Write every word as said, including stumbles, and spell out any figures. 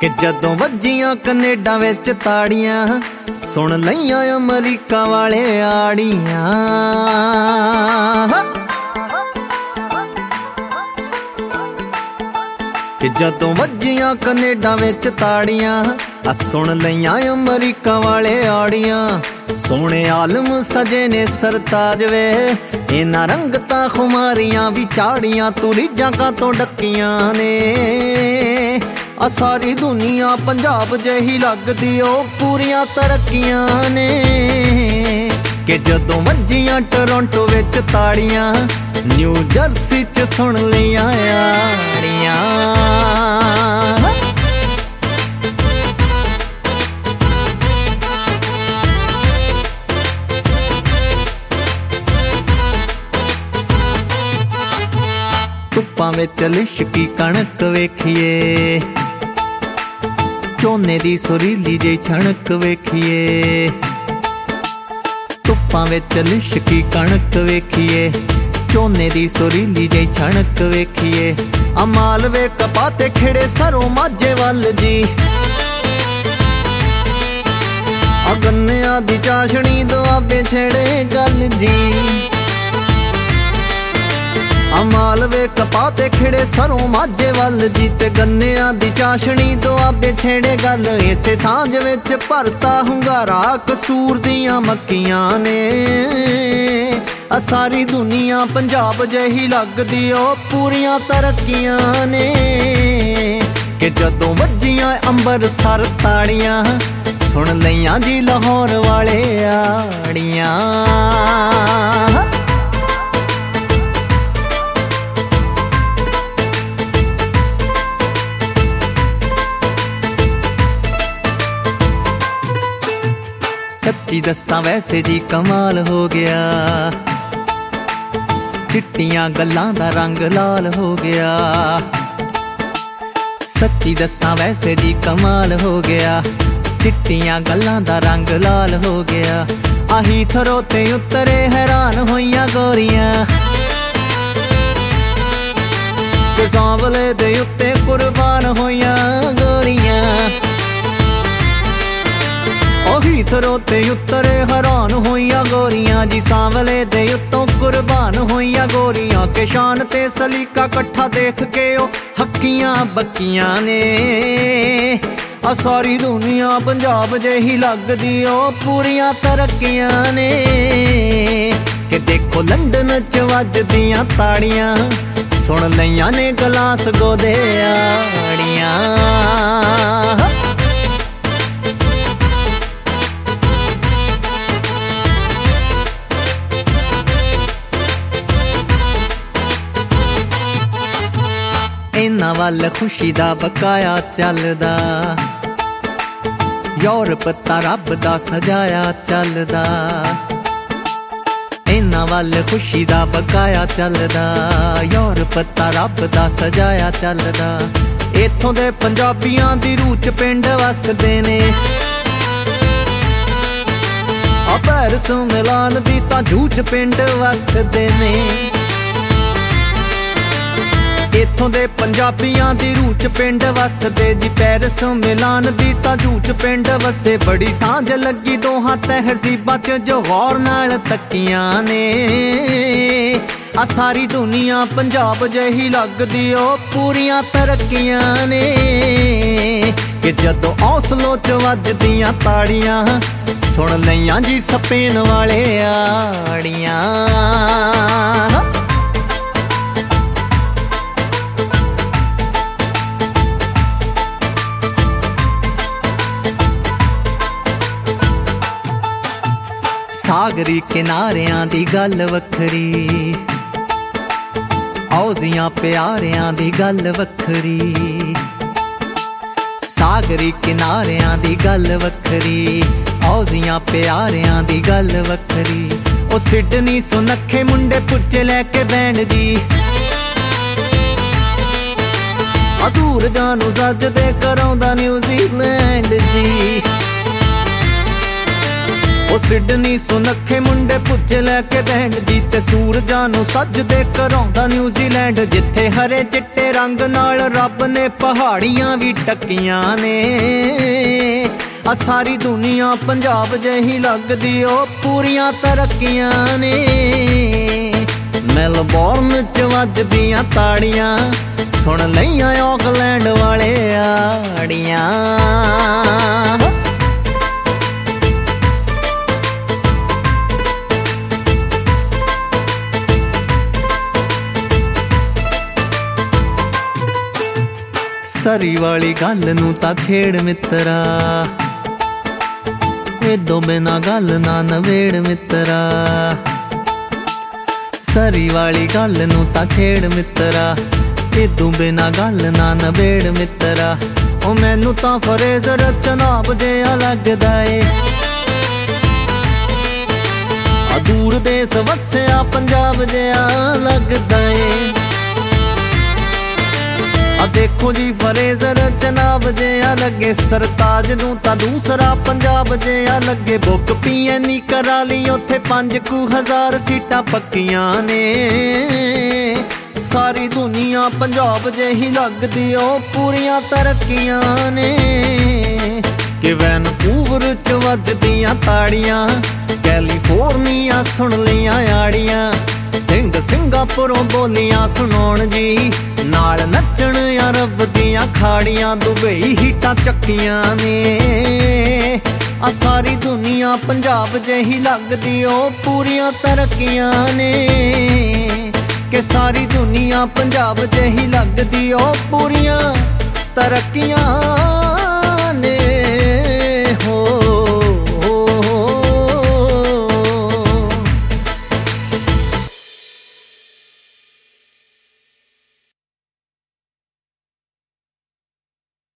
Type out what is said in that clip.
कि जदों वज्जियां कनेडा विच ताड़ियां सुन लईयां अमरीका वाले आड़ियां। कि जदों वज्जियां कनेडा विच ताड़ियां सुन लईयां अमरीका वाले आड़ियां। सोने आलम सजे ने सरताज वे इन्हां रंगतां खुमारियां भी चाड़ियां तू रीझां कातों डक्कियां ने। आ सारी दुनिया पंजाब जही लगदी ओ पूरियां तरक्कियां ने। कि जदों वज्जियां टोरंटो विच ताड़ियां न्यू जर्सी च सुन लियां आड़ियां। धुप्पां विच लिशकी कणक वेखिए झोने दी सुरीली जी छणक वेखिए। धुप्पां विच लिशकी कणक वेखिए झोने दी सुरीली जी छणक वेखिए। अमाल वे कपाते खिड़े सरों माझे वल जी अगन्निया दी चाशनी दुआबे छेड़े गल जी। अमाल वे कपाते खिड़े सरों माझे वल जी ते गन्निया दी चाशनी दुआबे छेड़े गल। इसे सांझ विच भरता हुंगारा कसूर दियां मक्कियां ने। आ सारी दुनिया पंजाब जही लगदी ओ पूरियां तरक्कियां ने। कि जदों वज्जियां अंबरसर ताड़ियां सुन लईयां जी लाहौर वाले आड़ियां। सच्ची दस्सां वैसे जी कमाल हो गया चिट्टियां गल्लां दा रंग लाल हो गया। सच्ची दस्सां वैसे जी कमाल हो गया चिट्टियां गल्लां दा रंग लाल हो गया। आही थरो ते उतरे हैरान होइयां गोरियां ते सांवले दे उत्ते कुर्बान होइयां गोरियां। ओही थरो ते उतरे हैरान होइयां गोरियां जी सांवले दे उत्तों कुर्बान होइयां गोरियां। के शान ते सलीका कट्ठा देख के ओ हक्कियां बक्कियां ने। आ सारी दुनिया पंजाब जही लगदी ओ पूरियां तरक्कियां ने। कि देखो लंडन च वजदियां ताड़ियां सुन लईयां ने ग्लासगो दे आड़ियां। इन्हां वल खुशी दा बकाया चलदा यूरोप तां रब दा सजाया चलदा। इन्हां वल खुशी दा बकाया चलदा यूरोप तां रब दा सजाया चलदा। इत्थों दे पंजाबियां दी रूह च पिंड वसदे ने। आ पैरिस मिलान दी तां जूह च पिंड वसदे ने। इत्थों दे पंजाबियां दी रूह च पिंड वसदे जी पैरिस मिलान दी तां जूह च पिंड वसे। बड़ी सांझ लगी दोहां तहजीबां च जो गौर नाल तक्कियां ने। आ सारी दुनिया पंजाब जही लगदी ओ पूरियां तरक्कियां ने। कि जदों औसलों च वजदियां ताड़ियां सुन लईयां जी स्पेन वाले आड़ियां। सागरी किनारियां दी गल वखरी औजियां प्यारियां दी गल वखरी। सागरी किनारियां दी गल वखरी औजियां प्यारियां दी गल वखरी। ओ सिडनी सुनखे मुंडे पुज्जे लैके बैंड जी असूर जानू सजदे कराउंदा न्यूजीलैंड जी। ਉਹ ਸਿਡਨੀ ਸੁਨੱਖੇ ਮੁੰਡੇ ਪੁੱਜੇ ਲੈ ਕੇ ਬੈਂਡ ਜੀ ਤੇ ਸੂਰਜਾਂ ਨੂੰ ਸੱਜਦੇ ਕਰਾਉਂਦਾ ਨਿਊਜ਼ੀਲੈਂਡ ਜਿੱਥੇ ਹਰੇ ਚਿੱਟੇ ਰੰਗ ਨਾਲ ਰੱਬ ਨੇ ਪਹਾੜੀਆਂ ਵੀ ਟੱਕੀਆਂ ਨੇ ਆ ਸਾਰੀ ਦੁਨੀਆ ਪੰਜਾਬ ਜਿਹੀ ਲੱਗਦੀ ਉਹ ਪੂਰੀਆਂ ਤਰੱਕੀਆਂ ਨੇ ਮੈਲਬੌਰਨ ਚ ਵੱਜਦੀਆਂ ਤਾੜੀਆਂ ਸੁਣ ਲਈਆਂ ਆਕਲੈਂਡ ਵਾਲੇ ਆੜੀਆਂ ਸਰੀ ਵਾਲੀ ਗੱਲ ਨੂੰ ਤਾਂ ਛੇੜ ਮਿੱਤਰਾ ਇਦੋਂ ਬਿਨਾ ਗੱਲ ਨਾ ਨਵੇੜ ਮਿੱਤਰਾ ਸਰੀ ਵਾਲੀ ਗੱਲ ਨੂੰ ਤਾਂ ਛੇੜ ਮਿੱਤਰਾ ਇਦੋਂ ਬਿਨਾ ਗੱਲ ਨਾ ਨਵੇੜ ਮਿੱਤਰਾ ਉਹ ਮੈਨੂੰ ਤਾਂ ਫਰੇਜ਼ਰ ਚਨਾਬ ਜਿਹਾ ਲੱਗਦਾ ਏ ਆ ਦੂਰ ਦੇਸ ਵਸਿਆ ਪੰਜਾਬ ਜਿਹਾ ਲੱਗਦਾ ਏ ਆ ਦੇਖੋ ਜੀ ਫਰੇਜ਼ਰ ਚਨਾਬ ਜਿਹਾ ਲੱਗੇ ਸਰਤਾਜ ਨੂੰ ਤਾਂ ਦੂਸਰਾ ਪੰਜਾਬ ਜਿਹਾ ਲੱਗੇ ਬੁੱਕ ਪੀ ਐਨ ਈ ਕਰਾ ਲਈ ਉੱਥੇ ਪੰਜ ਕੁ ਹਜ਼ਾਰ ਸੀਟਾਂ ਪੱਕੀਆਂ ਨੇ ਸਾਰੀ ਦੁਨੀਆ ਪੰਜਾਬ ਜਿਹੀ ਲੱਗਦੀ ਉਹ ਪੂਰੀਆਂ ਤਰੱਕੀਆਂ ਨੇ ਕਿ ਵੈਨਕੂਵਰ ਚ ਵੱਜਦੀਆਂ ਤਾੜੀਆਂ ਕੈਲੀਫੋਰਨੀਆ ਸੁਣ ਲਈਆਂ ਆੜੀਆਂ ਸਿੰਘ ਸਿੰਗਾਪੁਰੋਂ ਬੋਲੀਆਂ ਸੁਣਾਉਣ ਜੀ ਨਾਲ ਨੱਚਣ ਅਰਬ ਦੀਆਂ ਖਾੜੀਆਂ ਦੁਬਈ ਹੀਟਾਂ ਚੱਕੀਆਂ ਨੇ ਆ ਸਾਰੀ ਦੁਨੀਆ ਪੰਜਾਬ ਜਿਹੀ ਲੱਗਦੀ ਉਹ ਪੂਰੀਆਂ ਤਰੱਕੀਆਂ ਨੇ ਕਿ ਸਾਰੀ ਦੁਨੀਆ ਪੰਜਾਬ ਜਿਹੀ ਲੱਗਦੀ ਉਹ ਪੂਰੀਆਂ ਤਰੱਕੀਆਂ